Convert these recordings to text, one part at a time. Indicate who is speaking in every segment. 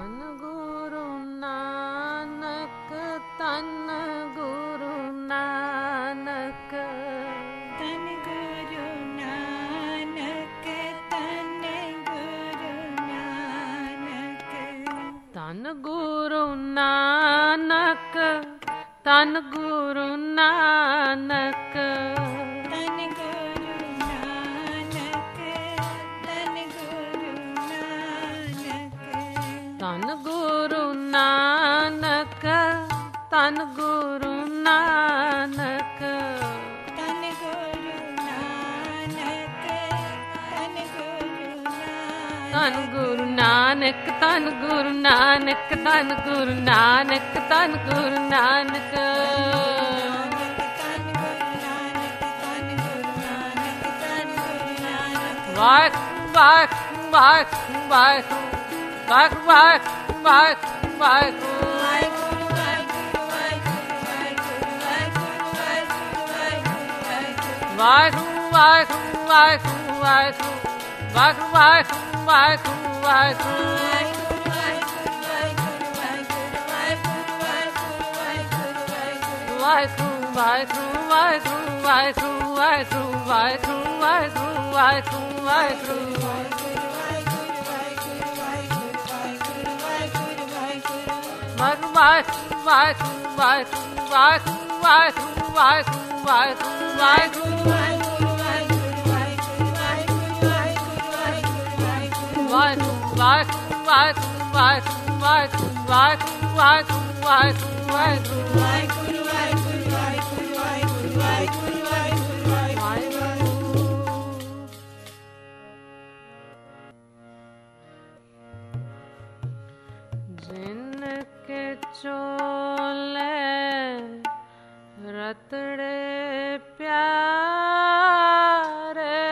Speaker 1: ਧੰਨ ਗੁਰੂ ਨਾਨਕ ਧੰਨ ਗੁਰੂ ਨਾਨਕ
Speaker 2: ਧੰਨ ਗੁਰੂ ਨਾਨਕ ਧੰਨ ਗੁਰੂ ਨਾਨਕ
Speaker 1: ਧੰਨ ਗੁਰੂ ਨਾਨਕ ਧੰਨ ਗੁਰੂ ਨਾਨਕ
Speaker 2: ਧੰਨ ਗੁਰੂ ਨਾਨਕ ਧੰਨ ਗੁਰੂ ਨਾਨਕ
Speaker 1: ਧੰਨ ਗੁਰੂ ਨਾਨਕ ਧੰਨ ਗੁਰੂ ਨਾਨਕ
Speaker 2: ਧੰਨ ਗੁਰੂ ਨਾਨਕ ਧੰਨ ਗੁਰੂ
Speaker 1: ਧੰਨ ਗੁਰੂ ਨਾਨਕ ਧੰਨ ਗੁਰੂ ਨਾਨਕ ਧੰਨ ਗੁਰੂ ਨਾਨਕ ਧੰਨ ਗੁਰੂ ਨਾਨਕ ਵਾਹਿ ਵਾਹਿ ਵਾਹਿ ਵਾਹਿ ਵਾਹਿ ਵਾਹਿ ਵਾਹਿ ਵਾਹਿਗੁਰੂ ਵਾਹਿਗੁਰੂ ਵਾਹਿਗੁਰੂ ਵਾਹਿਗੁਰੂ ਵਾਹਿਗੁਰੂ ਵਾਹਿਗੁਰੂ ਵਾਹਿਗੁਰੂ ਵਾਹਿਗੁਰੂ ਵਾਹਿਗੁਰੂ ਵਾਹਿਗੁਰੂ ਵਾਹਿਗੁਰੂ ਵਾਹਿਗੁਰੂ ਵਾਹਿਗੁਰੂ ਵਾਹਿਗੁਰੂ जिनके चोले रतड़े प्यारे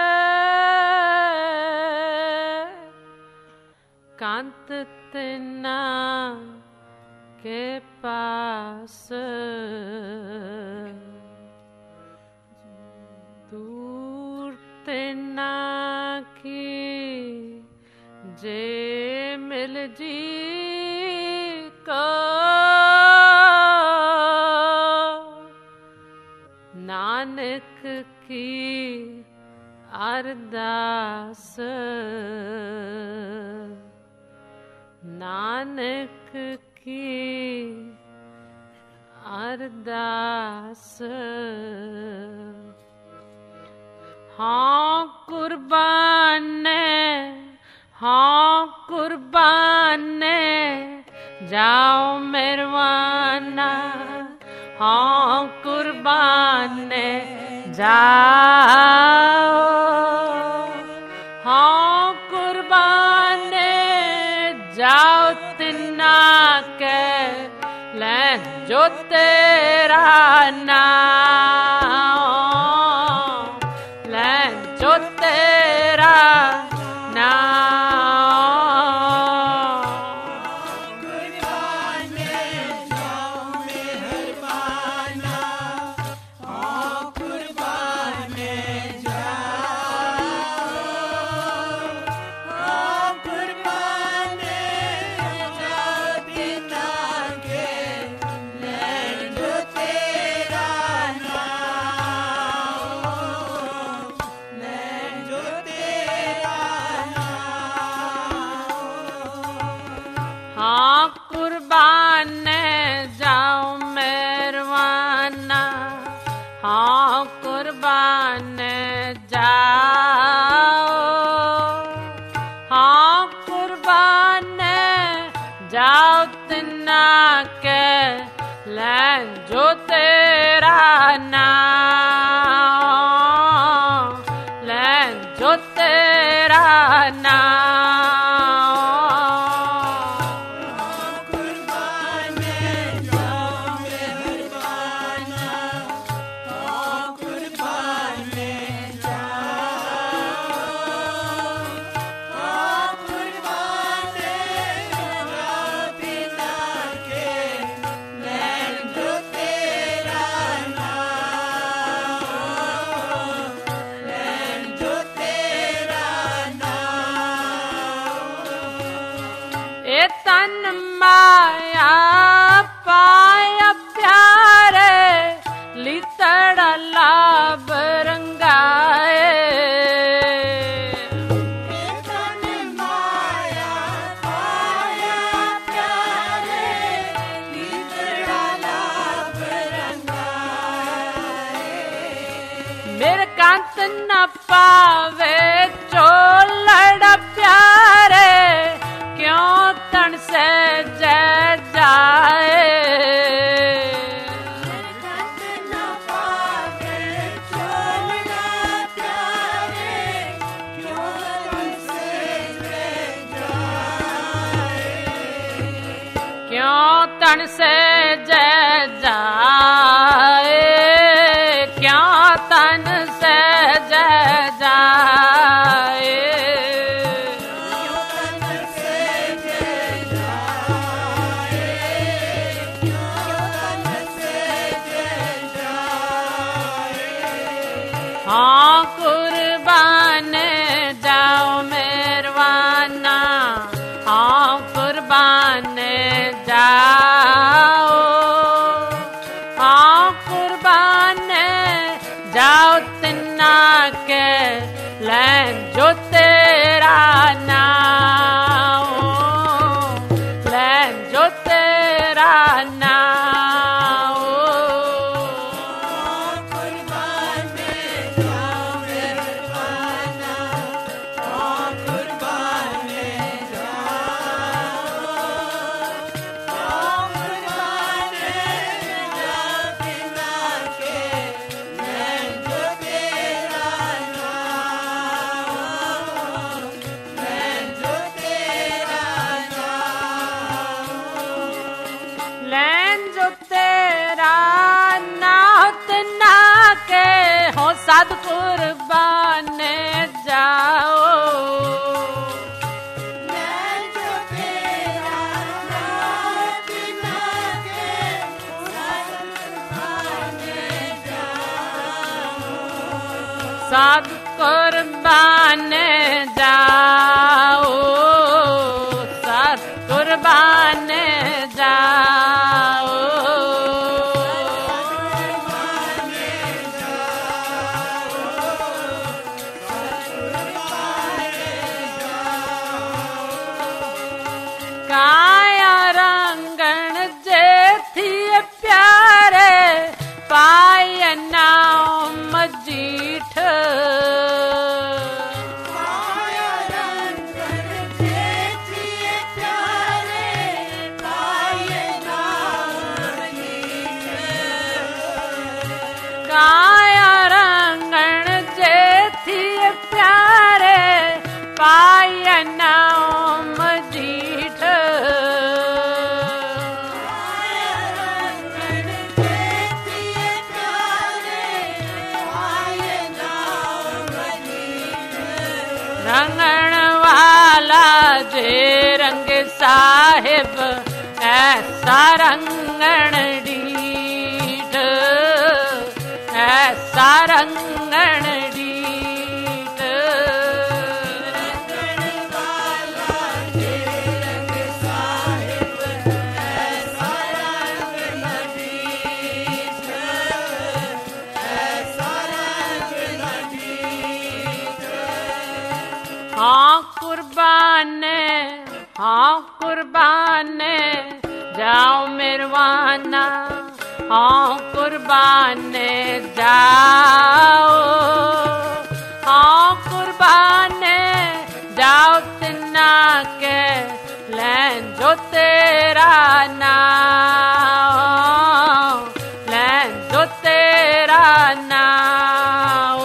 Speaker 1: कांत तिना के पास दूर तिना की जे मिल जी को नानक की अरदास नानक की अरदास हाँ कुर्बान हाँ कुर्बान जाओ मेरवाना हाँ कुर्बान जाओ हाँ कुर्बान जाओ तिन्ना के ले जो तेरा नाम ले जो तेरा जो तेरा नाम ले जो तेरा तन माया पाया प्यारे लितड़ा लाभ रंगाए
Speaker 2: तन माया पाया प्यारे लितड़ा लाभ रंगाए
Speaker 1: मेरे कांत न पावे चोलड़ प्यारे क्यों तन से जय जाए
Speaker 2: कांत न पावे चोलड़ा प्यारे क्यों तन से जय जाए
Speaker 1: क्यों तन से जय जाए क्यों तन से जय जाए हाँ कुर्बान जाओ मेरवाना हाँ कुर्बान जाओ हाँ कुर्बान जाओ तिन्ना के लैन जो तेरा नाम लैन जो तेरा नाम लैन जो तेरा नात ना के हो साध कुर्बान जाओ
Speaker 2: जो तेरा नात ना के
Speaker 1: साध कुर्बान जाओ साध कुर्बान जाओ काया रंगण जे थी प्यारे पाय नाम मजीठ
Speaker 2: काया रंगण जे थी प्यारे पाय नाम मजीठ
Speaker 1: काया रंगण जे थी प्यारे पाय नाम मजीठ रंगण वाला जे रंग साहिब ऐसा रंगण डीठ ऐसा रंगण डीठ हाँ कुर्बान जाओ मेरवाना हाँ कुर्बान जाओ हाँ कुर्बान जाओ तिन्ना के लैन जो तेरा नाम लैन जो तेरा नाम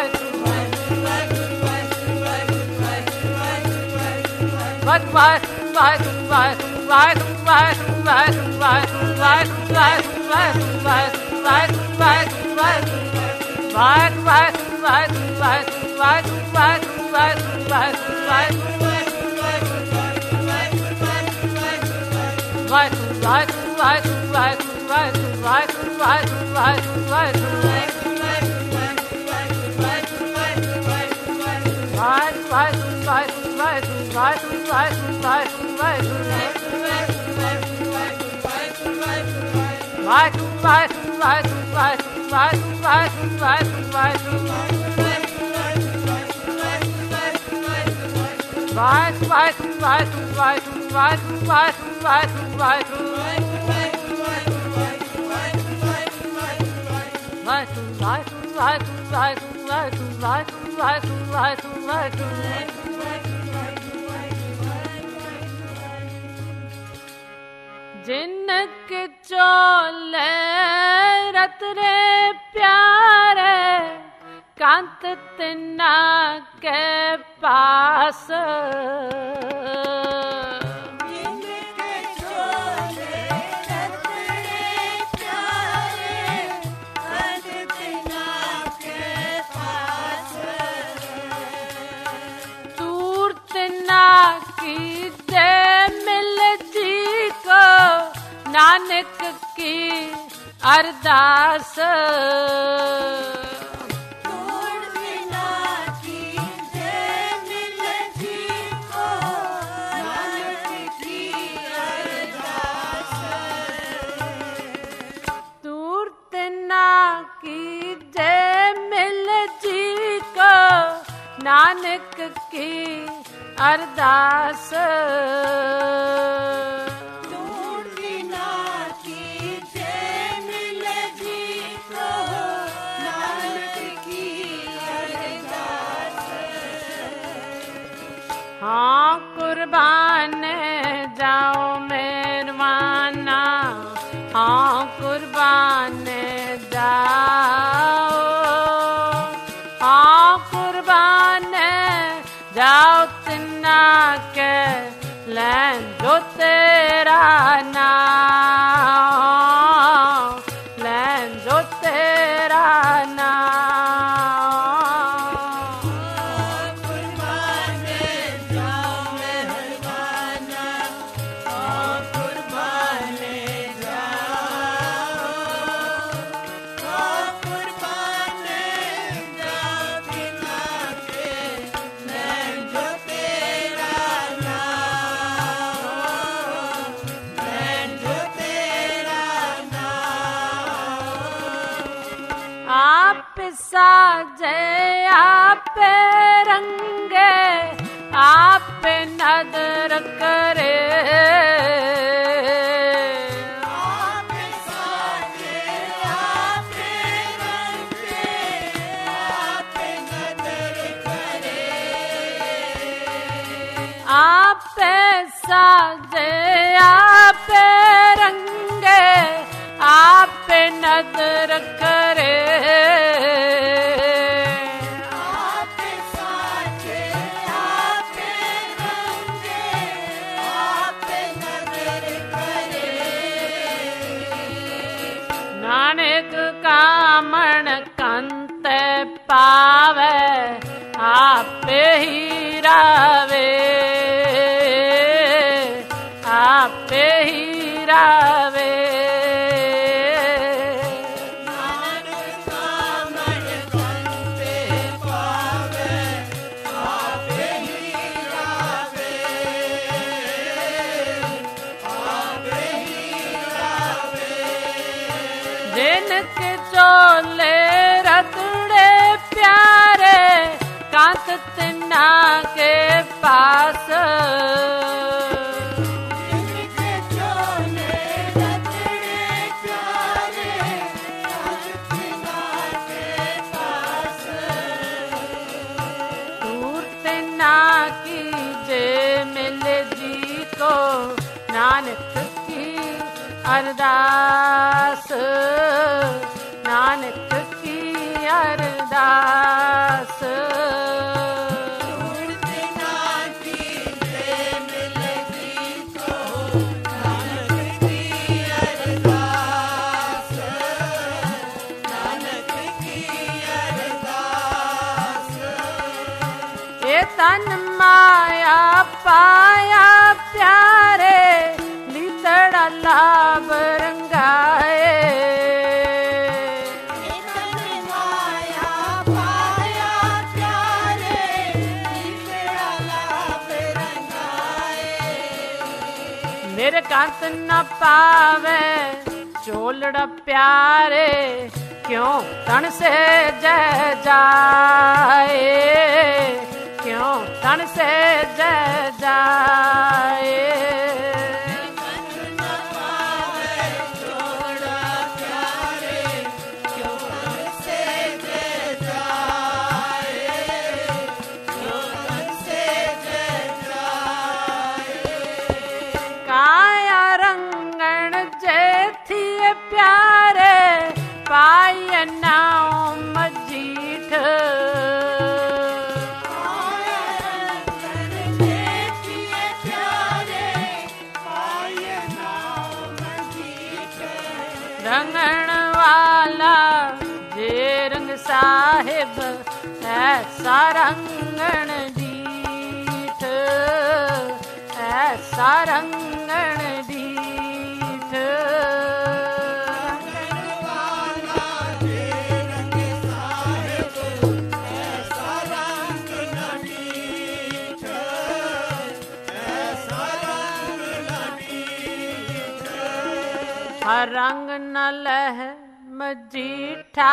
Speaker 1: Bye. जिनक चोले रतरे प्यारे कांत तिन्ना के पास नानक की अरदास नानक की अरदास हाँ कुर्बान जाओ मेहरबाना हाँ कुर्बान जाओ हाँ कुर्बान जाओ तिन्ना के लैन जो तेरा नाम लैन जो तेरा नाम साजे आप रंगे आप नदर करे आप साजे आप रंगे आप नदर करे आप साजे आप रंगे आप नदर करे नानक कामण कंत पावे आप ही रावे आप ही रावे नानक कामण कंत पावे आप ही रावे आप ही रावे जिनके चोले रतड़े प्यारे कांत तिन्ना के पास जिनके चोले रतड़े प्यारे कांत तिन्ना के पास दूर तिन्ना की जे मिल जी को नानक अरदास नानक की अरदास मेरे कांत न पावे चोलड़ा प्यारे, क्यों तन से जय जाए, क्यों तन से जय जाए। प्यारे पाय नाम मजीठ, रंगण वाला जे रंग साहिब ऐसा रंगण दीठ, ऐसा रंगण दीठ। हर रंग न लह मजीठा,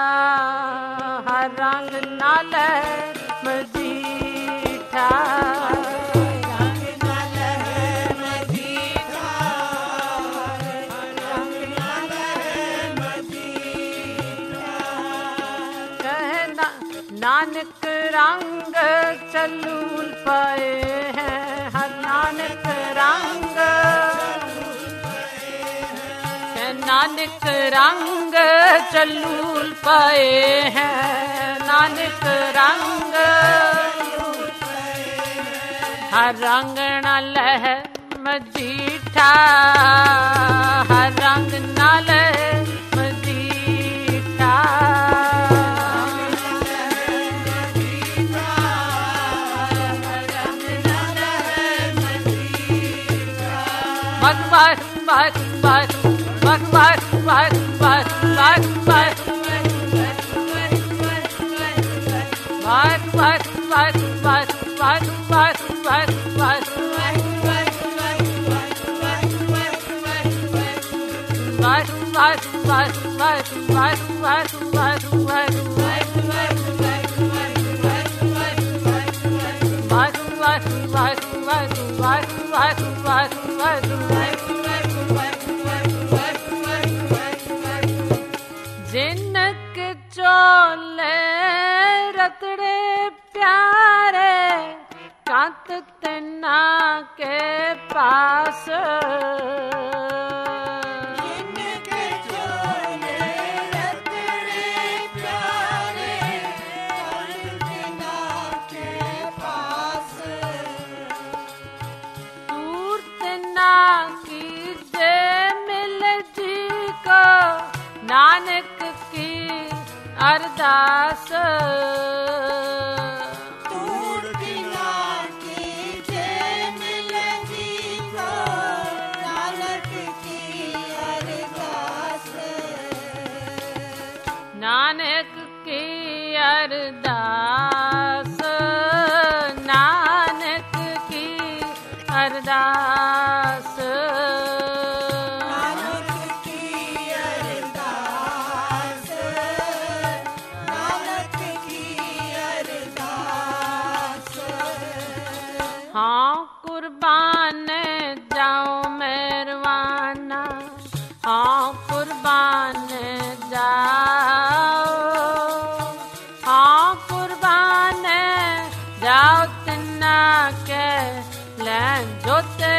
Speaker 1: हर रंग न लह मजीठा, रंग न लह मजीठा, रंग न लह मजीठा। कहना नानक रंग चलूल पाए हैं, हर नानक रंग, नानक रंग चलूल पाए हैं, नानक रंग। हर रंग न लह मजीठा, हर रंग न लह मजीठा, भगवान भगवान भगवान भगवान भगवान जिनक चोले रतड़े प्यारे, कांत तना के पास, जिनक चोले रतड़े प्यारे, कांत तना के पास। दूर तना की जे मिल जी को, नानक की अरदास, दूर तना की जे मिल जी को, नानक की अरदास, नानक की अरदास, नानक की अरदास, हाँ कुर्बान जाओ मेहरबाना, हाँ कुर्बान जाओ, हाँ कुर्बान जाओ तना के लैन जोते